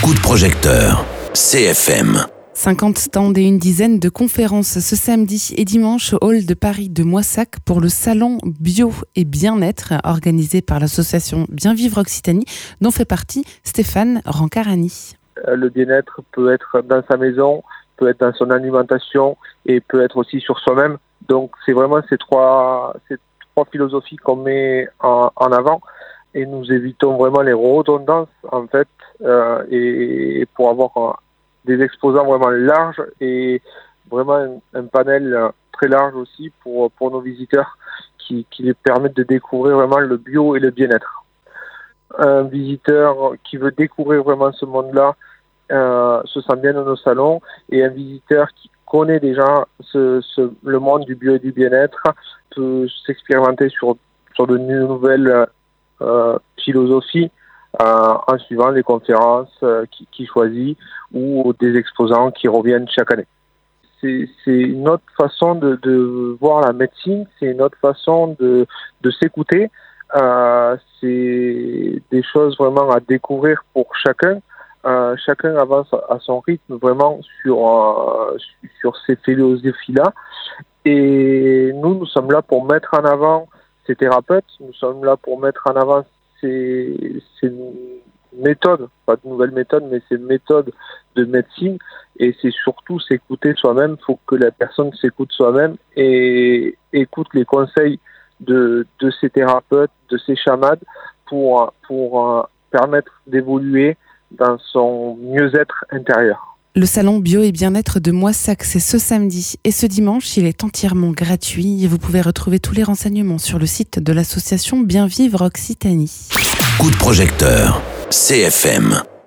Coup de projecteur, CFM. 50 stands et une dizaine de conférences ce samedi et dimanche au hall de Paris de Moissac pour le salon Bio et Bien-être organisé par l'association Bien Vivre Occitanie dont fait partie Stéphane Rancarani. Le bien-être peut être dans sa maison, peut être dans son alimentation et peut être aussi sur soi-même. Donc c'est vraiment ces trois philosophies qu'on met en avant et nous évitons vraiment les redondances en fait et pour avoir des exposants vraiment larges et vraiment un panel très large aussi pour nos visiteurs qui les permettent de découvrir vraiment le bio et le bien-être. Un visiteur qui veut découvrir vraiment ce monde-là se sent bien dans nos salons, et un visiteur qui connaît déjà le monde du bio et du bien-être peut s'expérimenter sur de nouvelles philosophies en suivant les conférences qu'il choisit ou des exposants qui reviennent chaque année. C'est une autre façon de voir la médecine, c'est une autre façon de s'écouter. C'est des choses vraiment à découvrir pour chacun. Chacun avance à son rythme vraiment sur ces philosophies-là. Et nous sommes là pour mettre en avant ces thérapeutes, nous sommes là pour mettre en avant ces méthodes, pas de nouvelles méthodes, mais ces méthodes de médecine. Et c'est surtout s'écouter soi-même. Il faut que la personne s'écoute soi-même et écoute les conseils de ces thérapeutes, de ces chamades pour permettre d'évoluer dans son mieux-être intérieur. Le salon Bio et Bien-être de Moissac, c'est ce samedi et ce dimanche, il est entièrement gratuit et vous pouvez retrouver tous les renseignements sur le site de l'association Bien Vivre Occitanie. Coup de projecteur, CFM.